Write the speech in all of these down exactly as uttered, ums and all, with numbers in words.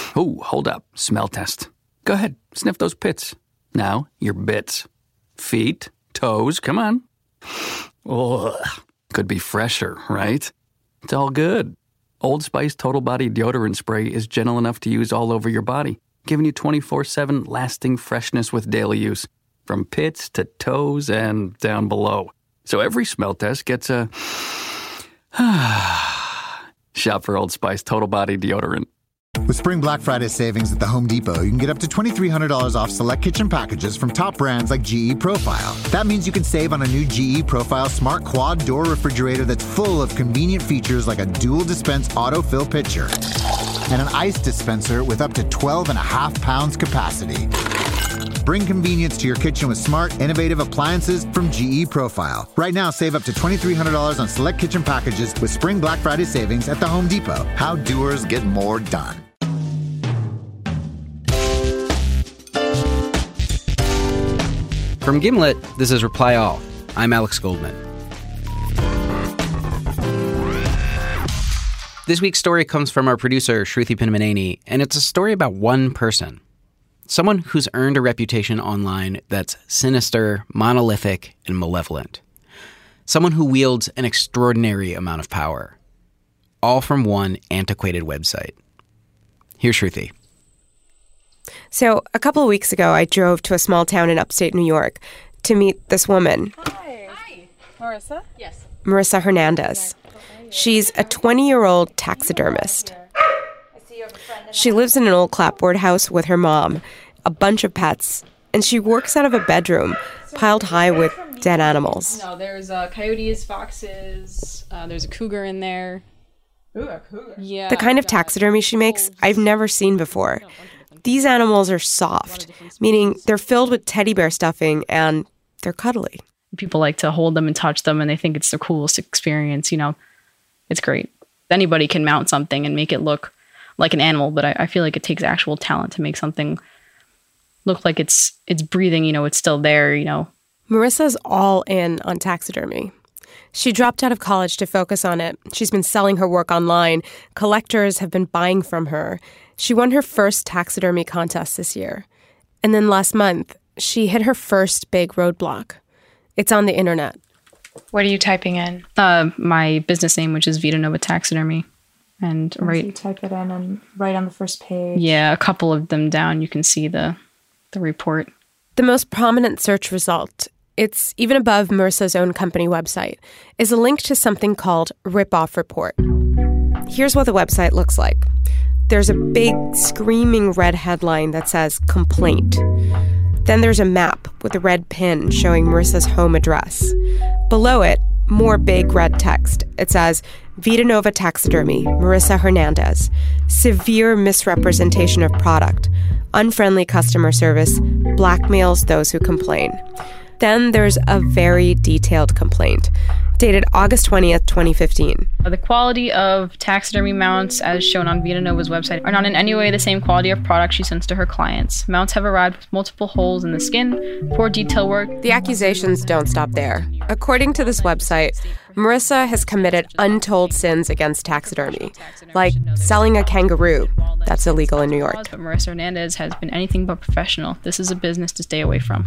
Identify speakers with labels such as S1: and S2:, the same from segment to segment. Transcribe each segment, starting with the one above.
S1: Oh, hold up. Smell test. Go ahead. Sniff those pits. Now, your bits. Feet, toes, come on. Ugh. Could be fresher, right? It's all good. Old Spice Total Body Deodorant Spray is gentle enough to use all over your body, giving you twenty-four seven lasting freshness with daily use, from pits to toes and down below. So every smell test gets a... Shop for Old Spice Total Body Deodorant.
S2: With Spring Black Friday savings at the Home Depot, you can get up to twenty-three hundred dollars off select kitchen packages from top brands like G E Profile. That means you can save on a new G E Profile smart quad door refrigerator that's full of convenient features like a dual dispense autofill pitcher and an ice dispenser with up to twelve and a half pounds capacity. Bring convenience to your kitchen with smart, innovative appliances from G E Profile. Right now, save up to twenty-three hundred dollars on select kitchen packages with Spring Black Friday savings at the Home Depot. How doers get more done.
S3: From Gimlet, this is Reply All. I'm Alex Goldman. This week's story comes from our producer, Shruti Pinnamaneni, and it's a story about one person. Someone who's earned a reputation online that's sinister, monolithic, and malevolent. Someone who wields an extraordinary amount of power. All from one antiquated website. Here's Shruti.
S4: So a couple of weeks ago, I drove to a small town in upstate New York to meet this woman.
S5: Hi. Hi. Marissa? Yes.
S4: Marissa Hernandez. She's a twenty-year-old taxidermist. She lives in an old clapboard house with her mom, a bunch of pets, and she works out of a bedroom piled high with dead animals.
S5: No, there's uh, coyotes, foxes, uh, there's a cougar in there. Ooh, a cougar. Yeah.
S4: The kind of taxidermy she makes, I've never seen before. These animals are soft, meaning they're filled with teddy bear stuffing and they're cuddly.
S5: People like to hold them and touch them, and they think it's the coolest experience, you know. It's great. Anybody can mount something and make it look like an animal, but I, I feel like it takes actual talent to make something look like it's it's breathing, you know, it's still there, you know.
S4: Marissa's all in on taxidermy. She dropped out of college to focus on it. She's been selling her work online. Collectors have been buying from her. She won her first taxidermy contest this year. And then last month, she hit her first big roadblock. It's on the internet.
S6: What are you typing in?
S5: Uh, my business name, which is Vita Nova Taxidermy. And
S6: and
S5: right,
S6: so you type it in and right on the first page.
S5: Yeah, a couple of them down, you can see the the report.
S4: The most prominent search result, it's even above Marissa's own company website, is a link to something called Rip-Off Report. Here's what the website looks like. There's a big screaming red headline that says complaint. Then there's a map with a red pin showing Marissa's home address. Below it, more big red text. It says, Vita Nova Taxidermy, Marissa Hernandez. Severe misrepresentation of product. Unfriendly customer service. Blackmails those who complain. Then there's a very detailed complaint, dated August twentieth, twenty fifteen.
S5: The quality of taxidermy mounts, as shown on Vita Nova's website, are not in any way the same quality of product she sends to her clients. Mounts have arrived with multiple holes in the skin, poor detail work.
S4: The accusations don't stop there. According to this website, Marissa has committed untold sins against taxidermy, like selling a kangaroo. That's illegal in New York.
S5: But Marissa Hernandez has been anything but professional. This is a business to stay away from.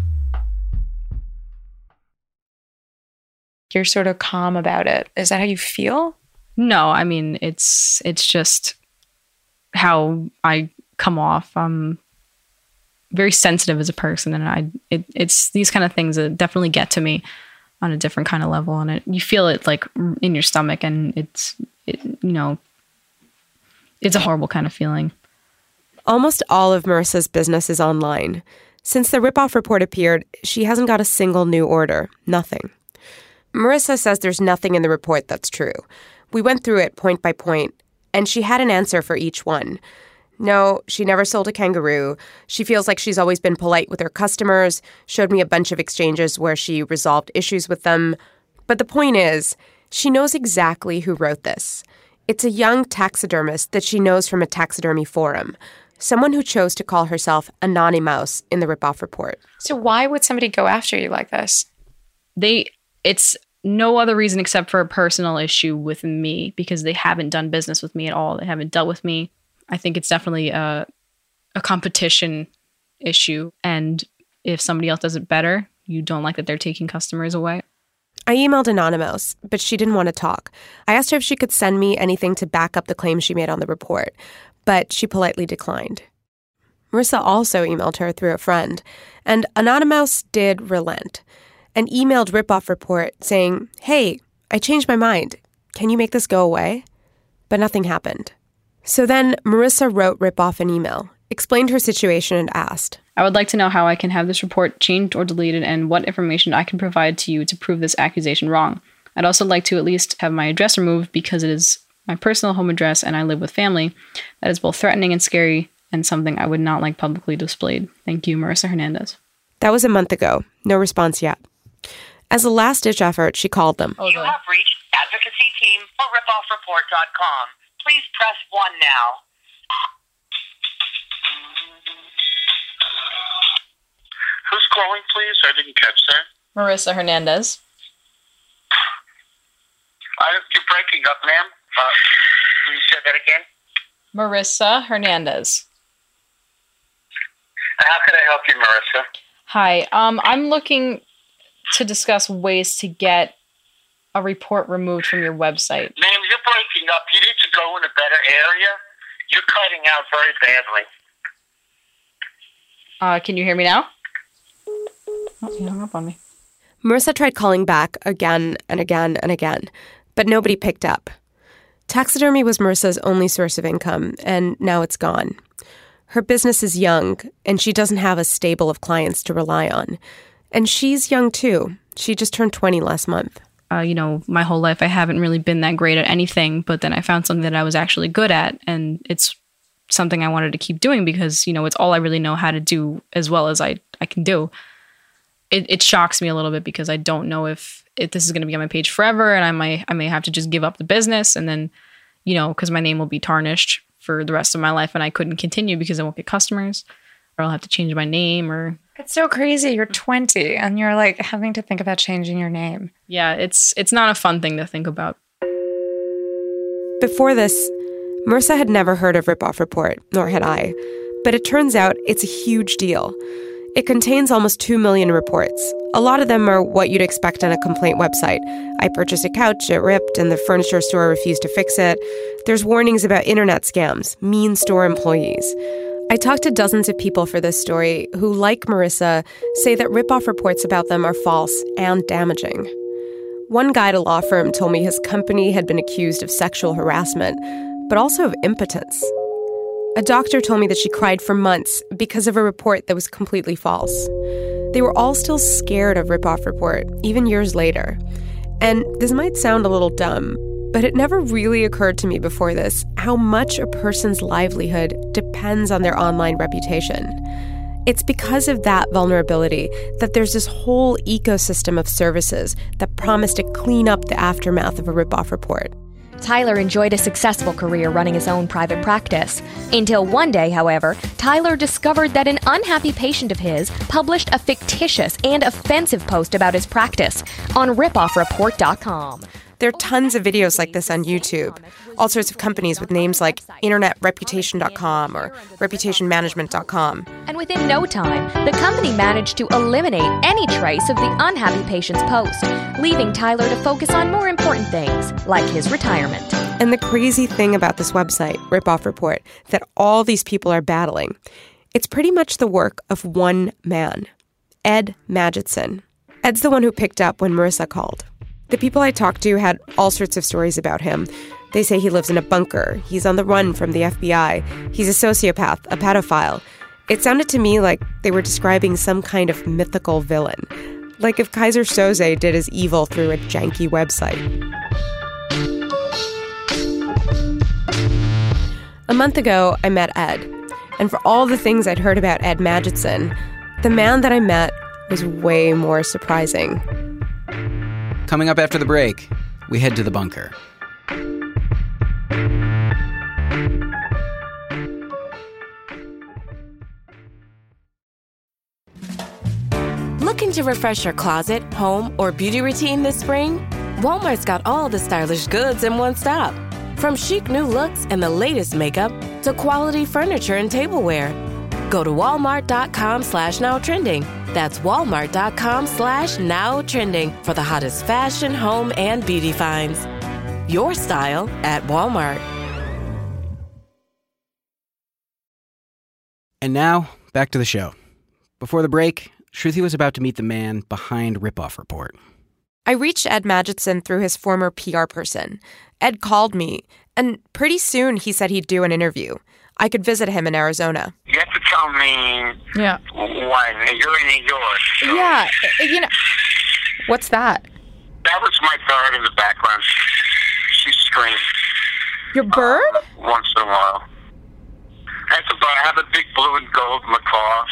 S6: You're sort of calm about it. Is that how you feel?
S5: No, I mean, it's it's just how I come off. I'm very sensitive as a person, and I it, it's these kind of things that definitely get to me on a different kind of level, and it, you feel it like in your stomach, and it's it, you know, it's a horrible kind of feeling.
S4: Almost all of Marissa's business is online. Since the Rip-Off Report appeared, she hasn't got a single new order. Nothing. Marissa says there's nothing in the report that's true. We went through it point by point, and she had an answer for each one. No, she never sold a kangaroo. She feels like she's always been polite with her customers, showed me a bunch of exchanges where she resolved issues with them. But the point is, she knows exactly who wrote this. It's a young taxidermist that she knows from a taxidermy forum, someone who chose to call herself Anonymous in the Rip-Off Report.
S6: So why would somebody go after you like this?
S5: They... It's no other reason except for a personal issue with me, because they haven't done business with me at all. They haven't dealt with me. I think it's definitely a, a competition issue. And if somebody else does it better, you don't like that they're taking customers away.
S4: I emailed Anonymous, but she didn't want to talk. I asked her if she could send me anything to back up the claims she made on the report, but she politely declined. Marissa also emailed her through a friend, and Anonymous did relent and emailed Ripoff Report saying, "Hey, I changed my mind. Can you make this go away?" But nothing happened. So then Marissa wrote Ripoff an email, explained her situation, and asked,
S5: "I would like to know how I can have this report changed or deleted and what information I can provide to you to prove this accusation wrong. I'd also like to at least have my address removed because it is my personal home address and I live with family. That is both threatening and scary and something I would not like publicly displayed. Thank you, Marissa Hernandez."
S4: That was a month ago. No response yet. As a last-ditch effort, she called them.
S7: You have reached advocacy team for ripoff report dot com. Please press one now. Who's calling, please? I didn't catch that.
S5: Marissa Hernandez.
S7: I, you're breaking up, ma'am. Uh, can you say that again?
S5: Marissa Hernandez.
S7: How can I help you, Marissa?
S5: Hi. Um, I'm looking to discuss ways to get a report removed from your website.
S7: Ma'am, you're breaking up. You need to go in a better area. You're cutting out very badly.
S5: Uh, can you hear me now? Oh, you hung up on me.
S4: Marissa tried calling back again and again and again, but nobody picked up. Taxidermy was Marissa's only source of income, and now it's gone. Her business is young, and she doesn't have a stable of clients to rely on. And she's young, too. She just turned twenty last month.
S5: Uh, you know, my whole life I haven't really been that great at anything, but then I found something that I was actually good at, and it's something I wanted to keep doing because, you know, it's all I really know how to do as well as I, I can do. It, it shocks me a little bit because I don't know if, if this is going to be on my page forever, and I might I may have to just give up the business, and then, you know, because my name will be tarnished for the rest of my life, and I couldn't continue because I won't get customers, or I'll have to change my name, or...
S6: It's so crazy. You're twenty and you're like having to think about changing your name.
S5: Yeah, it's it's not a fun thing to think about.
S4: Before this, Marissa had never heard of Ripoff Report, nor had I. But it turns out it's a huge deal. It contains almost two million reports. A lot of them are what you'd expect on a complaint website. I purchased a couch, it ripped, and the furniture store refused to fix it. There's warnings about internet scams, mean store employees. I talked to dozens of people for this story who, like Marissa, say that ripoff reports about them are false and damaging. One guy at a law firm told me his company had been accused of sexual harassment, but also of impotence. A doctor told me that she cried for months because of a report that was completely false. They were all still scared of Ripoff Report, even years later. And this might sound a little dumb, but it never really occurred to me before this how much a person's livelihood depends on their online reputation. It's because of that vulnerability that there's this whole ecosystem of services that promise to clean up the aftermath of a ripoff report.
S8: Tyler enjoyed a successful career running his own private practice. Until one day, however, Tyler discovered that an unhappy patient of his published a fictitious and offensive post about his practice on ripoff report dot com.
S4: There are tons of videos like this on YouTube. All sorts of companies with names like internet reputation dot com or reputation management dot com.
S8: And within no time, the company managed to eliminate any trace of the unhappy patient's post, leaving Tyler to focus on more important things, like his retirement.
S4: And the crazy thing about this website, Ripoff Report, that all these people are battling, it's pretty much the work of one man, Ed Magidson. Ed's the one who picked up when Marissa called. The people I talked to had all sorts of stories about him. They say he lives in a bunker, he's on the run from the F B I, he's a sociopath, a pedophile. It sounded to me like they were describing some kind of mythical villain. Like if Kaiser Soze did his evil through a janky website. A month ago, I met Ed. And for all the things I'd heard about Ed Magidson, the man that I met was way more surprising.
S3: Coming up after the break, we head to the bunker.
S9: Looking to refresh your closet, home, or beauty routine this spring? Walmart's got all the stylish goods in one stop. From chic new looks and the latest makeup, to quality furniture and tableware. Go to walmart.com slash now trending. That's walmart.com slash now trending for the hottest fashion, home, and beauty finds. Your style at Walmart.
S3: And now, back to the show. Before the break, Shruti was about to meet the man behind Ripoff Report.
S4: I reached Ed Magidson through his former P R person. Ed called me, and pretty soon he said he'd do an interview. I could visit him in Arizona.
S7: You have to tell me
S6: Yeah.
S7: when. You're in New York. So
S6: Yeah. You know. What's that?
S7: that was my bird in the background. She screams.
S6: Your bird?
S7: Uh, once in a while. That's a bird. I have a big blue and gold macaw.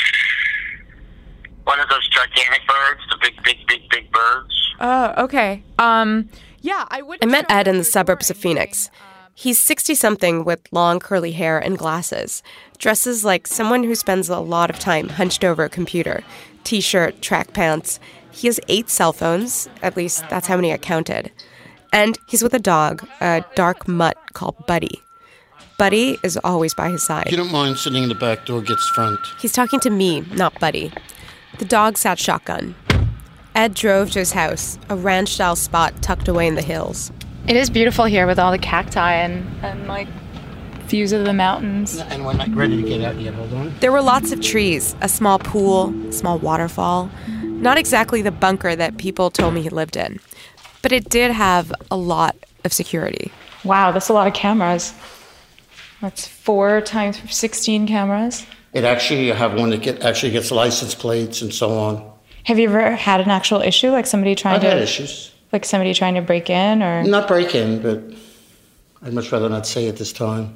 S7: One of those gigantic birds, the big, big, big, big birds.
S6: Oh, okay. Um, yeah, I would.
S4: I met Ed in the suburbs of Phoenix. He's sixty-something with long curly hair and glasses, dresses like someone who spends a lot of time hunched over a computer, T-shirt, track pants. He has eight cell phones, at least that's how many I counted. And he's with a dog, a dark mutt called Buddy. Buddy is always by his side.
S10: If you don't mind sitting in the back door, gets front.
S4: He's talking to me, not Buddy. The dog sat shotgun. Ed drove to his house, a ranch-style spot tucked away in the hills.
S6: It is beautiful here with all the cacti and, and like views of the mountains.
S10: And we're not ready to get out yet. Hold on.
S4: There were lots of trees, a small pool, a small waterfall. Not exactly the bunker that people told me he lived in. But it did have a lot of security.
S6: Wow, that's a lot of cameras. That's four times sixteen cameras.
S10: It actually, I have one that get, actually gets license plates and so on.
S6: Have you ever had an actual issue, like somebody trying
S10: I've
S6: to...
S10: had issues.
S6: Like somebody trying to break in, or...
S10: Not break in, but I'd much rather not say at this time.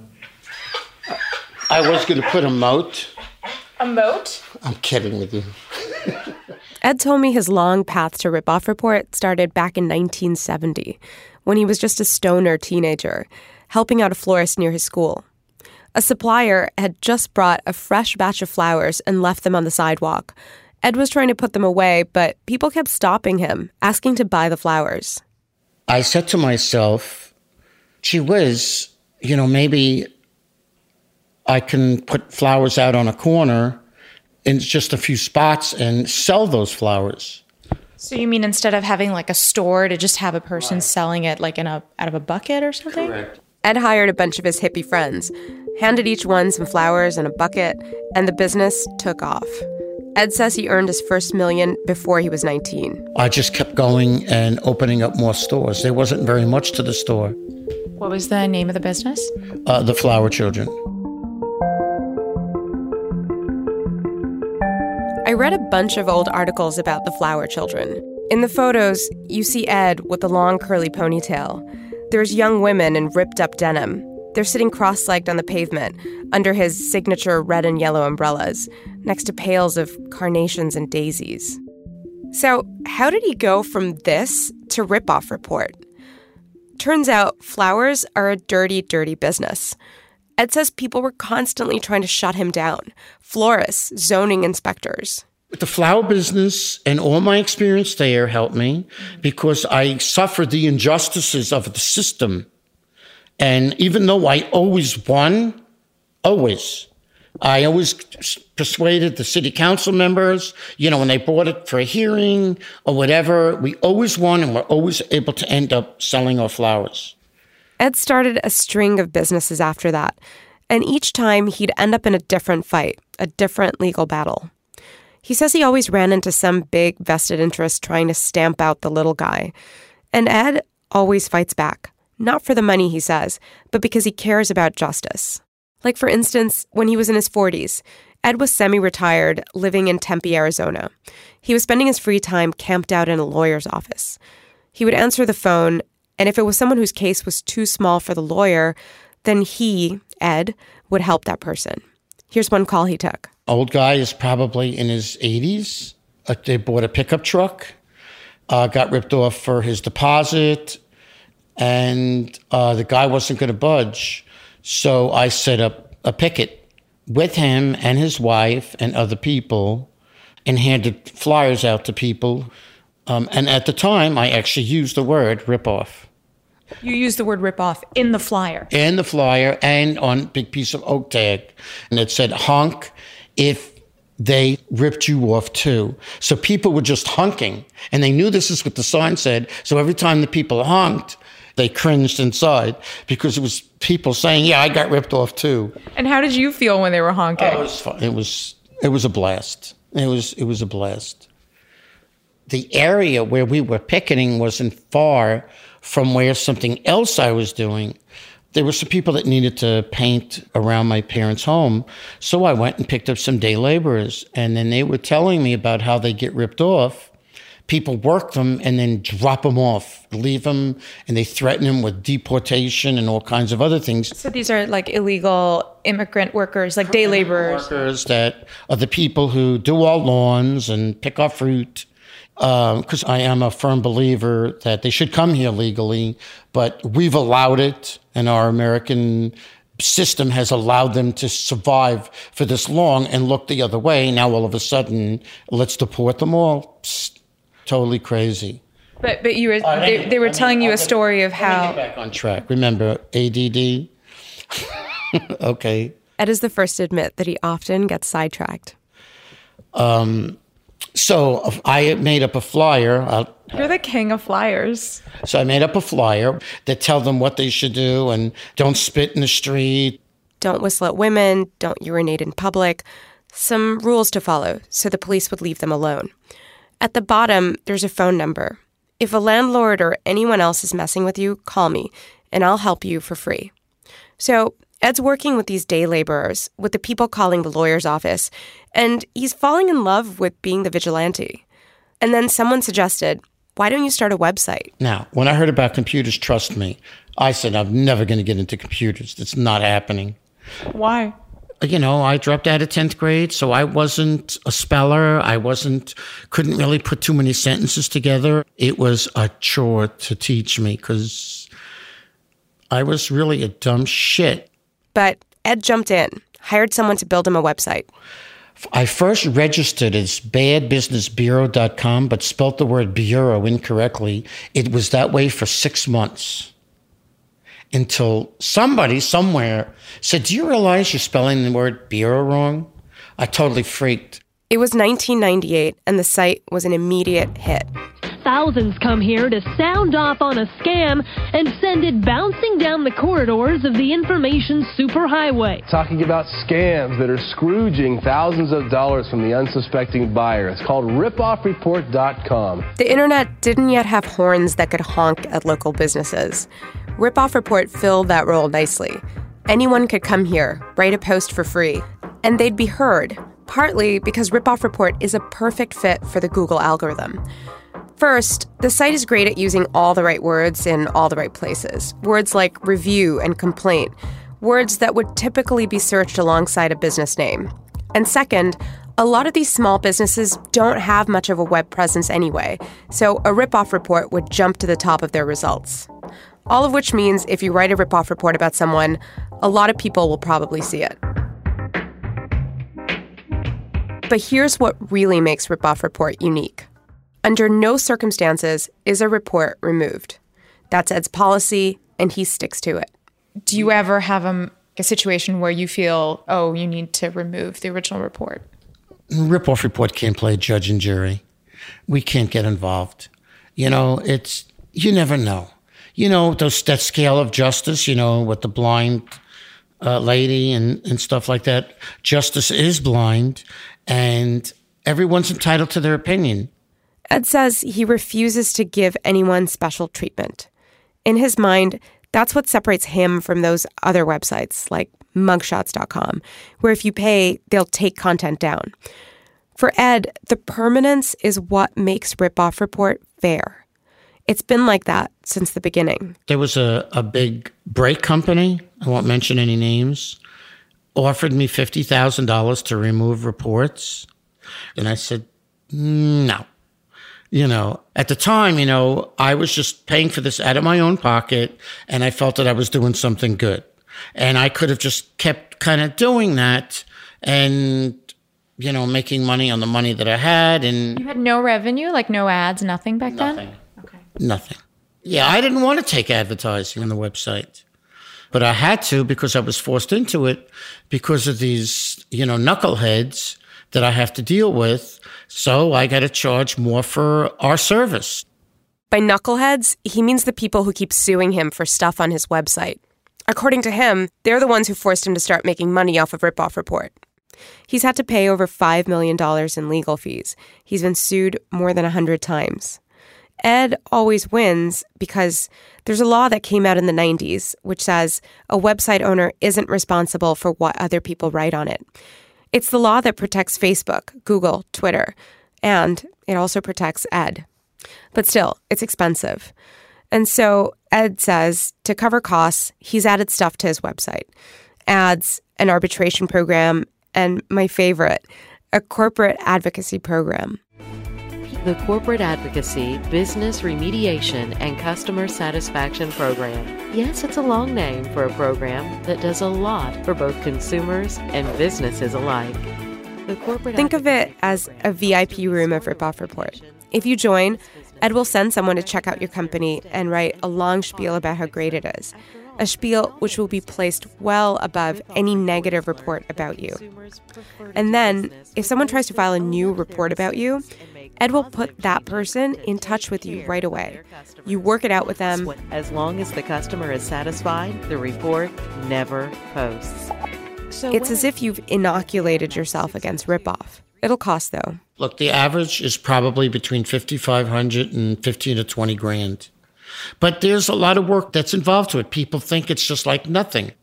S10: I was going to put a moat.
S6: A moat?
S10: I'm kidding with you.
S4: Ed told me his long path to Ripoff Report started back in nineteen seventy, when he was just a stoner teenager, helping out a florist near his school. A supplier had just brought a fresh batch of flowers and left them on the sidewalk. Ed was trying to put them away, but people kept stopping him, asking to buy the flowers.
S10: I said to myself, gee whiz, you know, maybe I can put flowers out on a corner in just a few spots and sell those flowers.
S6: So you mean instead of having like a store to just have a person right. selling it like in a out of a bucket or something?
S10: Correct.
S4: Ed hired a bunch of his hippie friends, handed each one some flowers and a bucket, and the business took off. Ed says he earned his first million before he was nineteen.
S10: I just kept going and opening up more stores. There wasn't very much to the store.
S6: What was the name of the business?
S10: Uh, the Flower Children.
S4: I read a bunch of old articles about the Flower Children. In the photos, you see Ed with a long curly ponytail. There's young women in ripped-up denim. They're sitting cross-legged on the pavement under his signature red and yellow umbrellas, next to pails of carnations and daisies. So how did he go from this to Ripoff Report? Turns out flowers are a dirty, dirty business. Ed says people were constantly trying to shut him down. Florists, zoning inspectors.
S10: The flower business and all my experience there helped me because I suffered the injustices of the system. And even though I always won, always, I always persuaded the city council members, you know, when they brought it for a hearing or whatever, we always won and we're always able to end up selling our flowers.
S4: Ed started a string of businesses after that, and each time he'd end up in a different fight, a different legal battle. He says he always ran into some big vested interest trying to stamp out the little guy. And Ed always fights back. Not for the money, he says, but because he cares about justice. Like, for instance, when he was in his forties, Ed was semi-retired, living in Tempe, Arizona. He was spending his free time camped out in a lawyer's office. He would answer the phone, and if it was someone whose case was too small for the lawyer, then he, Ed, would help that person. Here's one call he took.
S10: Old guy is probably in his eighties. Uh, they bought a pickup truck, uh, got ripped off for his deposit, and uh, the guy wasn't going to budge. So I set up a picket with him and his wife and other people and handed flyers out to people. Um, and at the time, I actually used the word ripoff.
S6: You used the word rip off in the flyer.
S10: In the flyer and on a big piece of oak tag. And it said, honk if they ripped you off too. So people were just honking. And they knew this is what the sign said. So every time the people honked, they cringed inside because it was people saying, yeah, I got ripped off too.
S6: And how did you feel when they were honking?
S10: Oh, it was fun. It was, it was a blast. It was, it was a blast. The area where we were picketing wasn't far from where something else I was doing. There were some people that needed to paint around my parents' home. So I went and picked up some day laborers. And then they were telling me about how they get ripped off. People work them and then drop them off, leave them, and they threaten them with deportation and all kinds of other things.
S6: So these are like illegal immigrant workers, like day laborers.
S10: Workers that are the people who do our lawns and pick our fruit. Because um, I am a firm believer that they should come here legally, but we've allowed it, and our American system has allowed them to survive for this long and look the other way. Now, all of a sudden, let's deport them all. Psst, totally crazy.
S6: But but you were uh, they, they were I telling mean, you a story of how.
S10: Back on track. Remember A D D? Okay.
S4: Ed is the first to admit that he often gets sidetracked.
S10: Um. So I made up a flyer. I'll,
S6: You're the king of flyers.
S10: So I made up a flyer that tell them what they should do and don't spit in the street.
S4: Don't whistle at women. Don't urinate in public. Some rules to follow so the police would leave them alone. At the bottom, there's a phone number. If a landlord or anyone else is messing with you, call me, and I'll help you for free. So Ed's working with these day laborers, with the people calling the lawyer's office, and he's falling in love with being the vigilante. And then someone suggested, why don't you start a website?
S10: Now, when I heard about computers, trust me, I said, I'm never going to get into computers. It's not happening.
S6: Why?
S10: You know, I dropped out of tenth grade, so I wasn't a speller. I wasn't, couldn't really put too many sentences together. It was a chore to teach me because I was really a dumb shit.
S4: But Ed jumped in, hired someone to build him a website.
S10: I first registered as bad business bureau dot com, but spelt the word bureau incorrectly. It was that way for six months until somebody somewhere said, do you realize you're spelling the word bureau wrong? I totally freaked.
S4: It was nineteen ninety-eight, and the site was an immediate hit.
S11: Thousands come here to sound off on a scam and send it bouncing down the corridors of the information superhighway.
S12: Talking about scams that are scrooging thousands of dollars from the unsuspecting buyer. It's called rip off report dot com.
S4: The internet didn't yet have horns that could honk at local businesses. Rip Off Report filled that role nicely. Anyone could come here, write a post for free, and they'd be heard, partly because Rip Off Report is a perfect fit for the Google algorithm. First, the site is great at using all the right words in all the right places. Words like review and complaint, words that would typically be searched alongside a business name. And second, a lot of these small businesses don't have much of a web presence anyway, so a rip-off report would jump to the top of their results. All of which means if you write a rip-off report about someone, a lot of people will probably see it. But here's what really makes Rip-Off Report unique. Under no circumstances is a report removed. That's Ed's policy, and he sticks to it.
S6: Do you ever have a, a situation where you feel, oh, you need to remove the original report?
S10: Rip-Off Report can't play judge and jury. We can't get involved. You know, it's, you never know. You know, those, that scale of justice, you know, with the blind uh, lady and, and stuff like that. Justice is blind, and everyone's entitled to their opinion.
S4: Ed says he refuses to give anyone special treatment. In his mind, that's what separates him from those other websites like mugshots dot com, where if you pay, they'll take content down. For Ed, the permanence is what makes Rip-Off Report fair. It's been like that since the beginning.
S10: There was a, a big break company, I won't mention any names, offered me fifty thousand dollars to remove reports. And I said, no. You know, at the time, you know, I was just paying for this out of my own pocket, and I felt that I was doing something good. And I could have just kept kind of doing that and, you know, making money on the money that I had. And
S6: you had no revenue, like no ads, nothing back
S10: nothing.
S6: then? Okay.
S10: Nothing. Yeah, I didn't want to take advertising on the website, but I had to because I was forced into it because of these, you know, knuckleheads that I have to deal with. So I got to charge more for our service.
S4: By knuckleheads, he means the people who keep suing him for stuff on his website. According to him, they're the ones who forced him to start making money off of Ripoff Report. He's had to pay over five million dollars in legal fees. He's been sued more than one hundred times. Ed always wins because there's a law that came out in the nineties which says a website owner isn't responsible for what other people write on it. It's the law that protects Facebook, Google, Twitter, and it also protects Ed. But still, it's expensive. And so Ed says to cover costs, he's added stuff to his website. Ads, an arbitration program, and my favorite, a corporate advocacy program.
S13: The Corporate Advocacy, Business Remediation, and Customer Satisfaction Program. Yes, it's a long name for a program that does a lot for both consumers and businesses alike. The corporate
S4: Think of it as a V I P room of Ripoff Report. If you join, Ed will send someone to check out your company and write a long spiel about how great it is. A spiel which will be placed well above any negative report about you. And then, if someone tries to file a new report about you, Ed will put that person in touch with you right away. You work it out with them.
S13: As long as the customer is satisfied, the report never posts. So
S4: it's as if you've inoculated yourself against ripoff. It'll cost, though.
S10: Look, the average is probably between fifty-five hundred and fifteen to twenty grand. But there's a lot of work that's involved to it. People think it's just like nothing.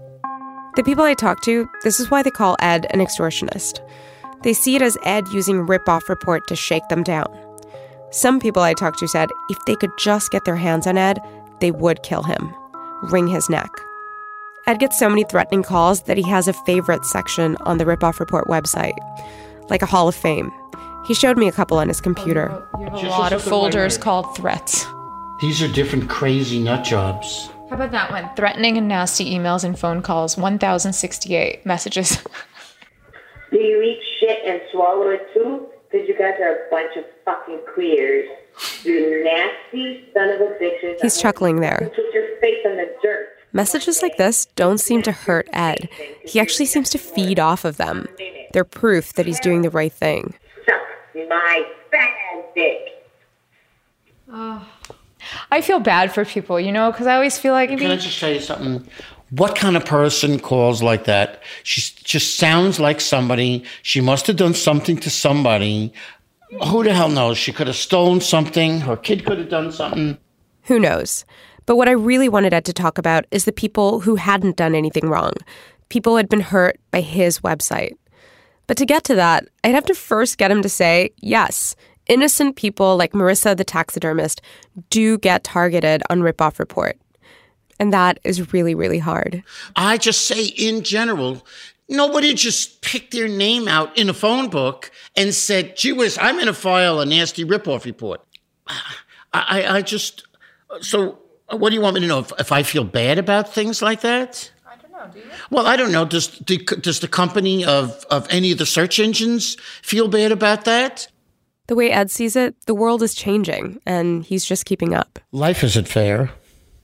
S4: The people I talk to, this is why they call Ed an extortionist. They see it as Ed using Ripoff Report to shake them down. Some people I talked to said if they could just get their hands on Ed, they would kill him, wring his neck. Ed gets so many threatening calls that he has a favorite section on the Ripoff Report website, like a Hall of Fame. He showed me a couple on his computer.
S6: You have a lot of folders called threats.
S10: These are different crazy nut jobs.
S6: How about that one? Threatening and nasty emails and phone calls, one thousand sixty-eight messages.
S14: Do you eat shit and swallow it too? Because you guys are a bunch of fucking queers. You nasty son of a bitches.
S4: He's chuckling there.
S14: Put your face in the dirt.
S4: Messages like this don't seem to hurt Ed. He actually seems to feed off of them. They're proof that he's doing the right thing.
S14: Suck my fat ass dick.
S6: Oh. I feel bad for people, you know, because I always feel like...
S10: Can I just tell you something? What kind of person calls like that? She just sounds like somebody. She must have done something to somebody. Who the hell knows? She could have stolen something. Her kid could have done something.
S4: Who knows? But what I really wanted Ed to talk about is the people who hadn't done anything wrong. People who had been hurt by his website. But to get to that, I'd have to first get him to say, yes, innocent people like Marissa the taxidermist do get targeted on Ripoff Report. And that is really, really hard.
S10: I just say in general, nobody just picked their name out in a phone book and said, gee whiz, I'm going to file a nasty ripoff report. I, I, I just, so what do you want me to know? If, if I feel bad about things like that?
S6: I don't know, do you?
S10: Well, I don't know. Does the, does the company of, of any of the search engines feel bad about that?
S4: The way Ed sees it, the world is changing, and he's just keeping up.
S10: Life isn't fair.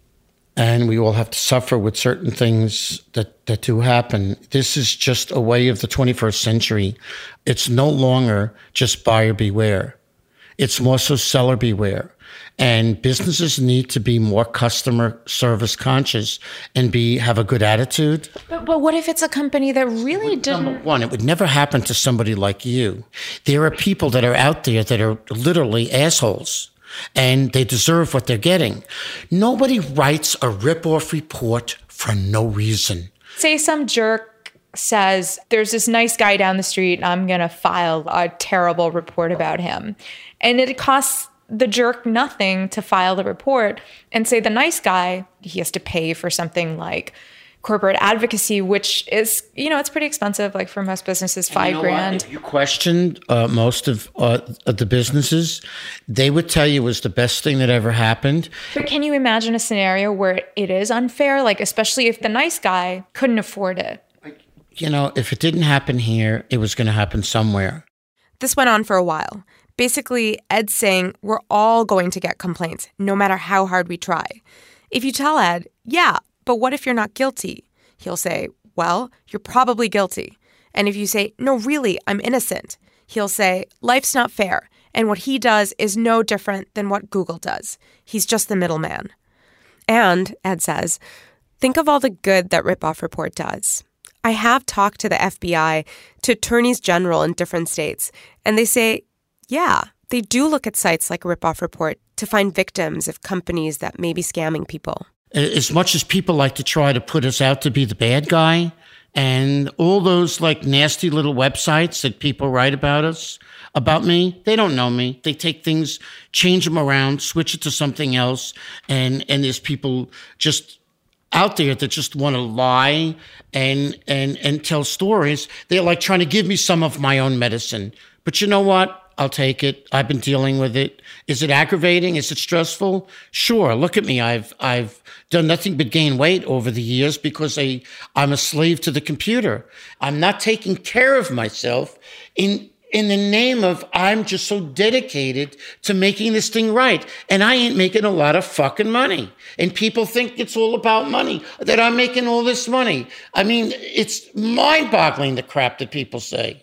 S10: And we all have to suffer with certain things that, that do happen. This is just a way of the twenty-first century. It's no longer just buyer beware. It's more so seller beware. And businesses need to be more customer service conscious and be have a good attitude.
S6: But, but what if it's a company that really didn't...
S10: Number one, it would never happen to somebody like you. There are people that are out there that are literally assholes. And they deserve what they're getting. Nobody writes a ripoff report for no reason.
S6: Say some jerk says, there's this nice guy down the street, I'm going to file a terrible report about him. And it costs the jerk nothing to file the report. And say the nice guy, he has to pay for something like corporate advocacy, which is, you know, it's pretty expensive. Like for most businesses, five you know grand.
S10: What? If you questioned uh, most of, uh, of the businesses, they would tell you it was the best thing that ever happened.
S6: But can you imagine a scenario where it is unfair? Like, especially if the nice guy couldn't afford it.
S10: You know, if it didn't happen here, it was going to happen somewhere.
S4: This went on for a while. Basically, Ed's saying we're all going to get complaints, no matter how hard we try. If you tell Ed, yeah, but what if you're not guilty? He'll say, well, you're probably guilty. And if you say, no, really, I'm innocent, he'll say, life's not fair. And what he does is no different than what Google does. He's just the middleman. And, Ed says, think of all the good that Ripoff Report does. I have talked to the F B I, to attorneys general in different states, and they say, yeah, they do look at sites like Ripoff Report to find victims of companies that may be scamming people.
S10: As much as people like to try to put us out to be the bad guy, and all those like nasty little websites that people write about us, about me, they don't know me. They take things, change them around, switch it to something else, and and there's people just out there that just want to lie and and and tell stories. They're like trying to give me some of my own medicine. But you know what? I'll take it. I've been dealing with it. Is it aggravating? Is it stressful? Sure. Look at me. I've I've done nothing but gain weight over the years because I, I'm a slave to the computer. I'm not taking care of myself in in the name of I'm just so dedicated to making this thing right. And I ain't making a lot of fucking money. And people think it's all about money, that I'm making all this money. I mean, it's mind-boggling, the crap that people say.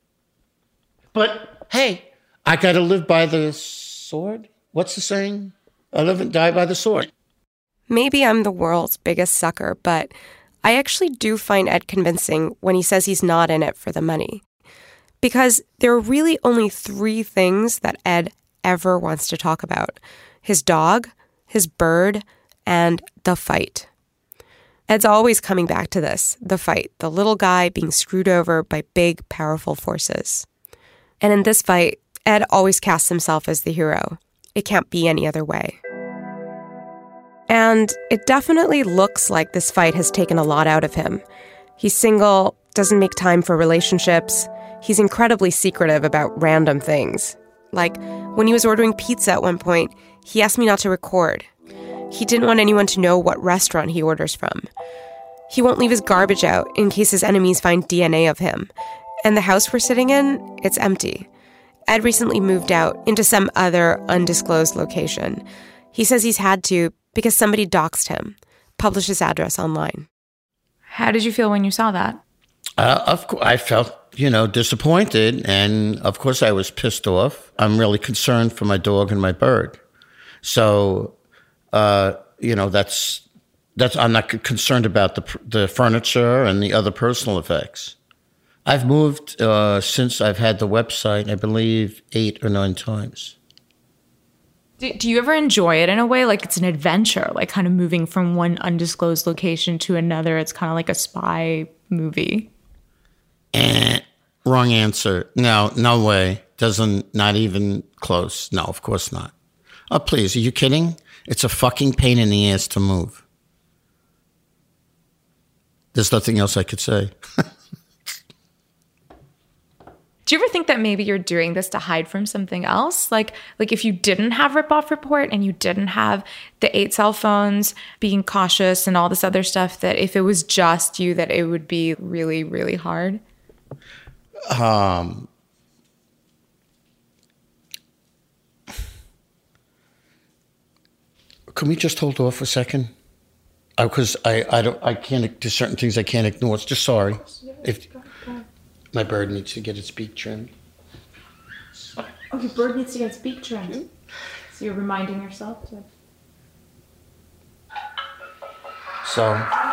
S10: But hey, I got to live by the sword. What's the saying? I live and die by the sword.
S4: Maybe I'm the world's biggest sucker, but I actually do find Ed convincing when he says he's not in it for the money. Because there are really only three things that Ed ever wants to talk about. His dog, his bird, and the fight. Ed's always coming back to this, the fight, the little guy being screwed over by big, powerful forces. And in this fight, Ed always casts himself as the hero. It can't be any other way. And it definitely looks like this fight has taken a lot out of him. He's single, doesn't make time for relationships. He's incredibly secretive about random things. Like, when he was ordering pizza at one point, he asked me not to record. He didn't want anyone to know what restaurant he orders from. He won't leave his garbage out in case his enemies find D N A of him. And the house we're sitting in, it's empty. Ed recently moved out into some other undisclosed location. He says he's had to because somebody doxed him, published his address online.
S6: How did you feel when you saw that?
S10: Uh, of course, I felt, you know, disappointed, and of course I was pissed off. I'm really concerned for my dog and my bird. So, uh, you know, that's that's. I'm not concerned about the the furniture and the other personal effects. I've moved uh, since I've had the website, I believe, eight or nine times.
S6: Do, do you ever enjoy it in a way? Like it's an adventure, like kind of moving from one undisclosed location to another. It's kind of like a spy movie.
S10: Eh, wrong answer. No, no way. Doesn't, not even close. No, of course not. Oh, please, are you kidding? It's a fucking pain in the ass to move. There's nothing else I could say.
S6: Do you ever think that maybe you're doing this to hide from something else? Like, like if you didn't have Ripoff Report and you didn't have the eight cell phones, being cautious and all this other stuff, that if it was just you, that it would be really, really hard?
S10: Um, can we just hold off a second? Because I, I don't, I can't. There's certain things I can't ignore. It's just sorry. If my bird needs to get its beak trimmed.
S6: Oh, your bird needs to get its beak trimmed. So you're reminding yourself to.
S10: So,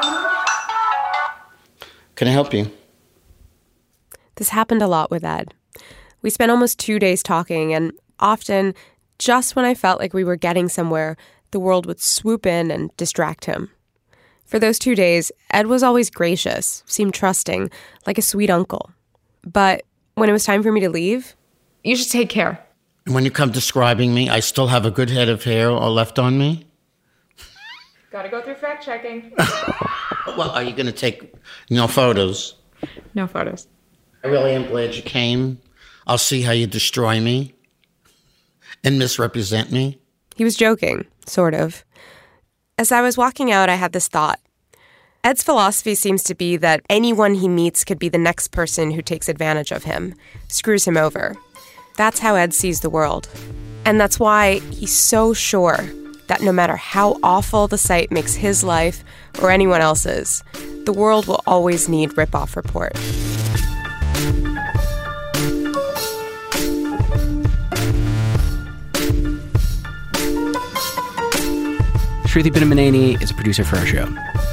S10: can I help you?
S4: This happened a lot with Ed. We spent almost two days talking, and often, just when I felt like we were getting somewhere, the world would swoop in and distract him. For those two days, Ed was always gracious, seemed trusting, like a sweet uncle. But when it was time for me to leave,
S6: you should take care.
S10: When you come describing me, I still have a good head of hair left on me?
S6: Gotta go through fact checking.
S10: Well, are you going to take no photos?
S6: No photos.
S10: I really am glad you came. I'll see how you destroy me and misrepresent me.
S4: He was joking, sort of. As I was walking out, I had this thought. Ed's philosophy seems to be that anyone he meets could be the next person who takes advantage of him, screws him over. That's how Ed sees the world. And that's why he's so sure that no matter how awful the site makes his life or anyone else's, the world will always need Rip-Off Report.
S3: Shruti Pinnamaneni is a producer for our show.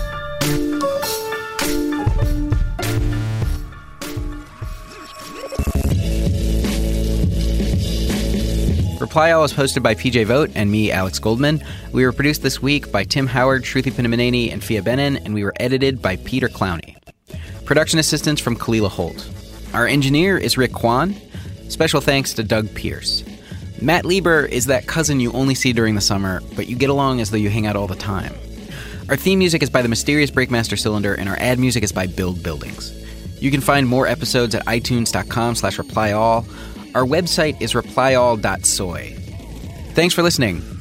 S3: Reply All is hosted by P J Vogt and me, Alex Goldman. We were produced this week by Tim Howard, Shruti Pinnamaneni, and Fia Benin, and we were edited by Peter Clowney. Production assistance from Kalila Holt. Our engineer is Rick Kwan. Special thanks to Doug Pierce. Matt Lieber is that cousin you only see during the summer, but you get along as though you hang out all the time. Our theme music is by the mysterious Breakmaster Cylinder, and our ad music is by Build Buildings. You can find more episodes at itunes.com slash replyall. Our website is replyall dot soy. Thanks for listening.